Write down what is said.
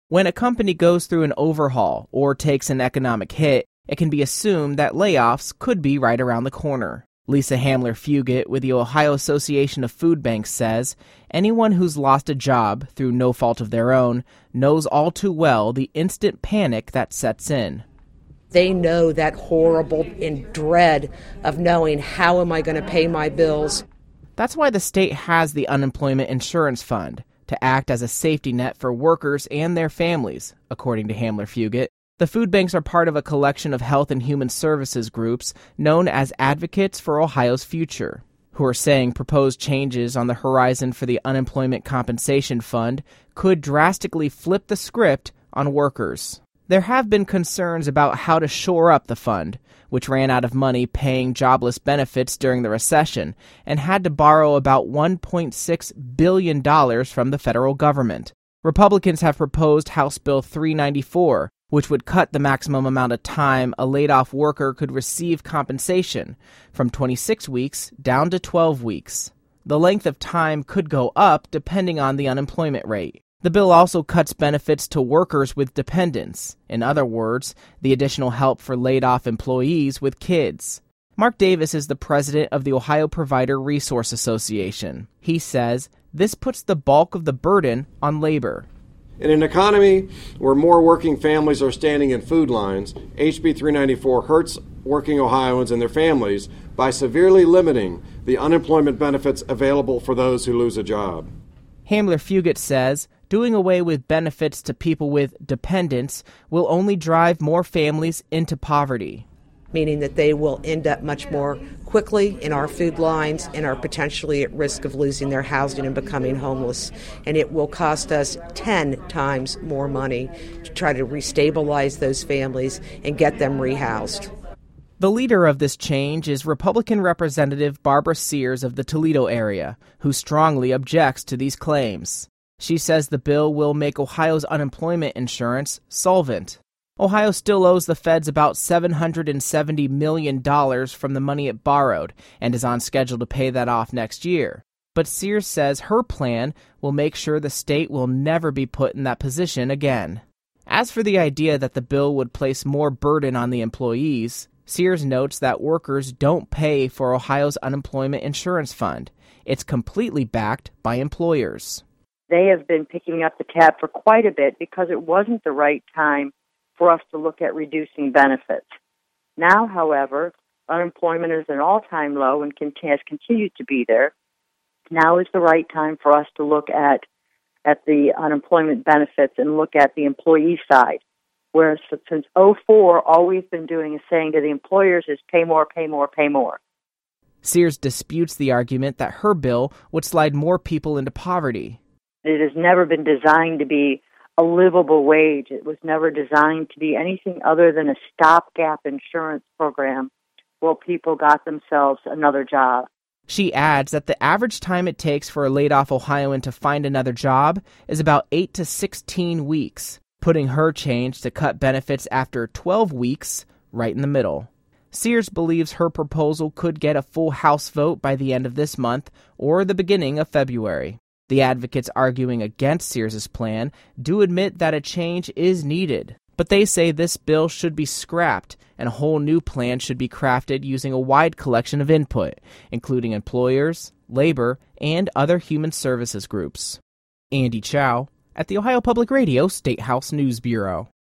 When a company goes through an overhaul or takes an economic hit, it can be assumed that layoffs could be right around the corner. Lisa Hamler-Fugit with the Ohio Association of Food Banks says anyone who's lost a job through no fault of their own knows all too well the instant panic that sets in. They know that horrible dread of knowing, how am I going to pay my bills? That's why the state has the Unemployment Insurance Fund, to act as a safety net for workers and their families, according to Hamler-Fugit. The food banks are part of a collection of health and human services groups known as Advocates for Ohio's Future, who are saying proposed changes on the horizon for the Unemployment Compensation Fund could drastically flip the script on workers. There have been concerns about how to shore up the fund, which ran out of money paying jobless benefits during the recession and had to borrow about $1.6 billion from the federal government. Republicans have proposed House Bill 394, which would cut the maximum amount of time a laid-off worker could receive compensation from 26 weeks down to 12 weeks. The length of time could go up depending on the unemployment rate. The bill also cuts benefits to workers with dependents, in other words, the additional help for laid-off employees with kids. Mark Davis is the president of the Ohio Provider Resource Association. He says this puts the bulk of the burden on labor. In an economy where more working families are standing in food lines, HB 394 hurts working Ohioans and their families by severely limiting the unemployment benefits available for those who lose a job. Hamler-Fugit says doing away with benefits to people with dependents will only drive more families into poverty. Meaning that they will end up much more quickly in our food lines and are potentially at risk of losing their housing and becoming homeless. And it will cost us 10 times more money to try to restabilize those families and get them rehoused. The leader of this change is Republican Representative Barbara Sears of the Toledo area, who strongly objects to these claims. She says the bill will make Ohio's unemployment insurance solvent. Ohio still owes the feds about $770 million from the money it borrowed and is on schedule to pay that off next year. But Sears says her plan will make sure the state will never be put in that position again. As for the idea that the bill would place more burden on the employees, Sears notes that workers don't pay for Ohio's unemployment insurance fund. It's completely backed by employers. They have been picking up the tab for quite a bit because it wasn't the right time for us to look at reducing benefits. Now, however, unemployment is at an all-time low and has continued to be there. Now is the right time for us to look at the unemployment benefits and look at the employee side. Whereas since 2004, all we've been doing is saying to the employers is pay more, pay more, pay more. Sears disputes the argument that her bill would slide more people into poverty. It has never been designed to be a livable wage. It was never designed to be anything other than a stopgap insurance program while people got themselves another job. She adds that the average time it takes for a laid-off Ohioan to find another job is about 8 to 16 weeks, putting her change to cut benefits after 12 weeks right in the middle. Sears believes her proposal could get a full House vote by the end of this month or the beginning of February. The advocates arguing against Sears' plan do admit that a change is needed, but they say this bill should be scrapped and a whole new plan should be crafted using a wide collection of input, including employers, labor, and other human services groups. Andy Chow at the Ohio Public Radio State House News Bureau.